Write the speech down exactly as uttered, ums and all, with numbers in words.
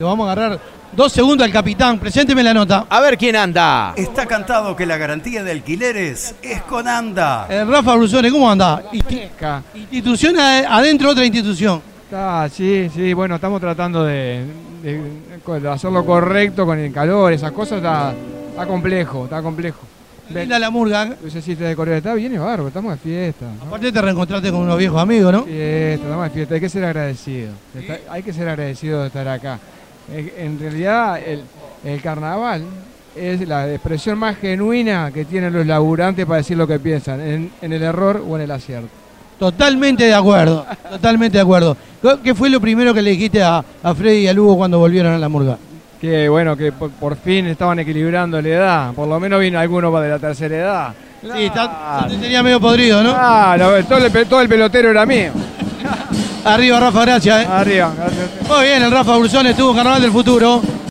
Le vamos a agarrar dos segundos al capitán. Presénteme la nota. A ver quién anda. Está cantado que la garantía de alquileres es con ANDA. Eh, Rafa Brusone, ¿cómo anda? Insti- institución adentro, otra institución. Ah, sí, sí, bueno, estamos tratando de, de, de hacerlo correcto con el calor, esas cosas, está, está complejo, está complejo. Linda la murga. Lucecita de Corea, está bien y bárbaro, estamos de fiesta, ¿no? Aparte te reencontraste con unos viejos amigos, ¿no? Fiesta, estamos de fiesta, hay que ser agradecido, está, hay que ser agradecido de estar acá. En realidad, el, el carnaval es la expresión más genuina que tienen los laburantes para decir lo que piensan, en, en el error o en el acierto. Totalmente de acuerdo, totalmente de acuerdo. ¿Qué fue lo primero que le dijiste a, a Freddy y a Lugo cuando volvieron a la murga? Que bueno, que por, por fin estaban equilibrando la edad, por lo menos vino alguno de la tercera edad. Sí, está, tenía medio podrido, ¿no? Ah, lo, todo, el, todo el pelotero era mío. Arriba, Rafa, gracias. ¿eh? Arriba, gracias. Muy bien, el Rafa Brusone estuvo en Carnaval del Futuro.